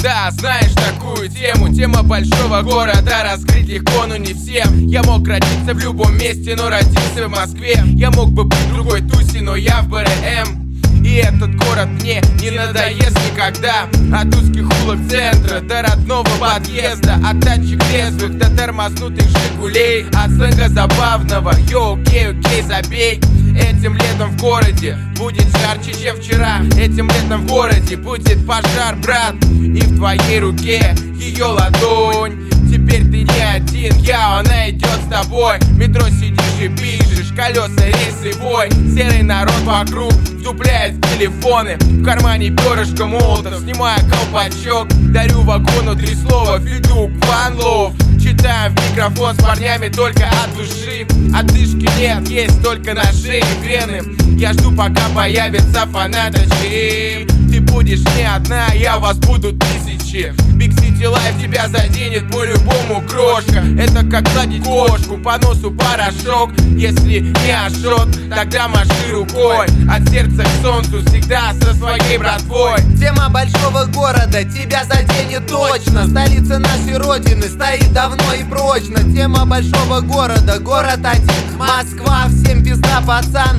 Да, знаешь такую тему, тема большого города. Раскрыть легко, но не всем. Я мог родиться в любом месте, но родился в Москве. Я мог бы быть в другой тусе, но я в БРМ. И этот город мне не надоест никогда. От узких улок центра до родного подъезда, от тачек резвых до тормознутых Жигулей, от сленга забавного, йоу, окей, забей. Этим летом в городе будет жарче, чем вчера. Этим летом в городе будет пожар, брат. И в твоей руке ее ладонь. Теперь ты не один, она идет с тобой. В метро сидишь и пишешь, колеса, рельсы, вой. Серый народ вокруг вдупляет в телефоны. В кармане перышко молотов, снимая колпачок. Дарю вагону 3 слова, Федук, One Love. Читаем в микрофон с парнями только от души. Отдышки нет, есть только на шее вены. Я жду, пока появится фанаточки. Ты будешь не одна, я вас буду тысячи. Big City Life тебя заденет по-любому, крошка. Это как гладить кошку, по носу порошок. Если не ожог, тогда маши рукой. От сердца к солнцу всегда со своей братвой. Тема большого города тебя заденет точно. Столица нашей родины стоит давно и прочно. Тема большого города, город один, Москва. Всем пизда, пацан,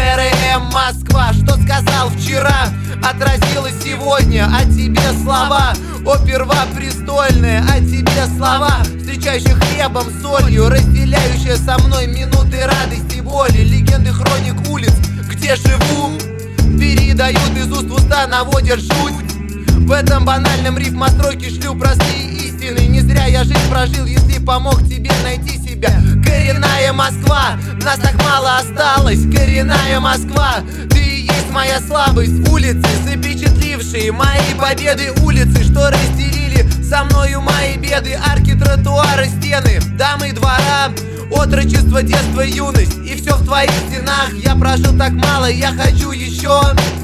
БРМ, Москва. Что сказал вчера, отразилось сегодня. О тебе слова, о первопрестольные. О тебе слова, встречающие хлебом, солью, разделяющие со мной минуты радости и боли. Легенды хроник улиц, где живу, передают из уст в уста, наводят жуть. В этом банальном рифмостроке шлю простые истины. Не зря я жизнь прожил, если помог тебе найти себя. Коренная Москва, нас так мало осталось. Коренная Москва, ты и есть моя слабость. Улицы, запечатлившие мои победы. Улицы, что разделили со мною мои беды. Арки, тротуары, стены, дамы двора, отрочество, детство, юность. И все в твоих стенах. Я прожил так мало, я хочу еще.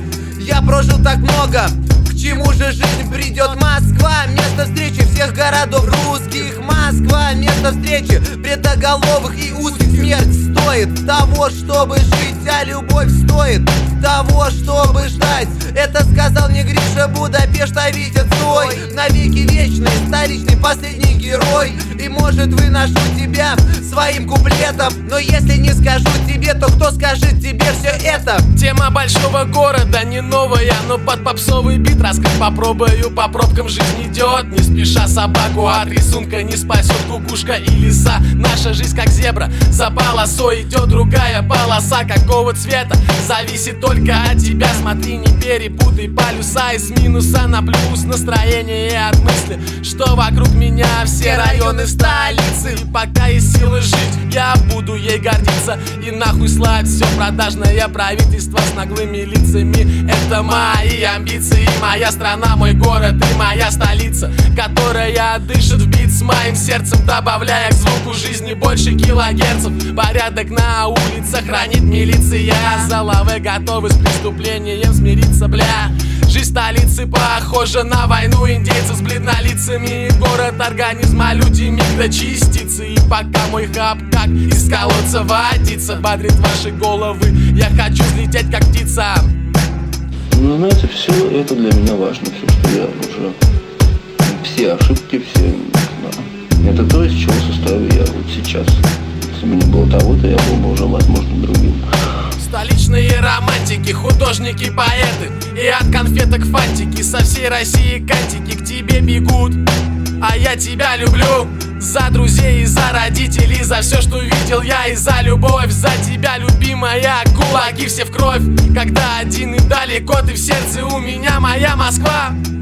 Я прожил так много. К чему же жизнь придет? Москва, место встречи всех городов русских. Москва, место встречи бредоголовых и узких. Смерть стоит того, чтобы жить, а любовь стоит того, чтобы ждать. Это сказал мне Гриша Будапешт, а Витя Цой. Навеки вечный, столичный последний герой. И может выношу тебя своим куплетом, но если не скажу тебе, то кто скажет тебе все это? Тема большого города не новая, но под попсовый бит раскрыть попробую. По пробкам жизнь идет, не спеша собаку от рисунка не спасет кукушка и лиса. Наша жизнь как зебра, за полосой идет другая полоса. Какого цвета, зависит только от тебя. Смотри, не перепутай полюса. И с минуса на плюс настроение от мысли, что вокруг меня все районы столицы. И пока есть силы жить, я буду ей гордиться. И нахуй слать все продажное правительство с наглыми лицами. Это мои амбиции, моя страна, мой город и моя столица, которая дышит в бит с моим сердцем, добавляя к звуку жизни больше килогерцев. Порядок на улицах хранит милиция. За лавы готовы с преступлением смириться, бля. Жизнь столицы похожа на войну индейцев с бледнолицами. Город организма, люди микрочастицы. И пока мой хаб как из колодца водится, бодрит ваши головы, я хочу взлететь как птица. Ну, знаете, все это для меня важно, все, что я уже, все ошибки, все, да. Это то, из чего состою я вот сейчас. Если бы не было того-то, я был бы уже, возможно, другим. Столичные романтики, художники, поэты. И от конфеток фантики со всей России кантики к тебе бегут. А я тебя люблю. За друзей и за родителей, за все, что видел я, и за любовь. За тебя, любимая, кулаки все в кровь. Когда один и далеко ты в сердце, у меня моя Москва.